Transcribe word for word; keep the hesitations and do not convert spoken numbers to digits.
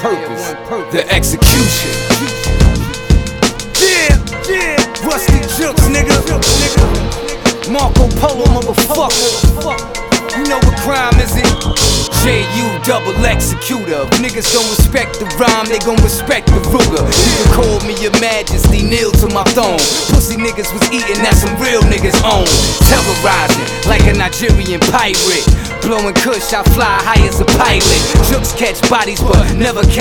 purpose, the execution. Yeah, yeah, Rusty Jukes, nigga. Marco Polo, motherfucker. You know what crime is it? J U double executor. If niggas don't respect the rhyme, they gon' respect the Ruger. You can call me your majesty, kneel to my throne. Pussy niggas was eating, that's some real niggas own. Terrorizing like a Nigerian pirate. Blowing kush, I fly high as a pilot. Jukes catch bodies but never catch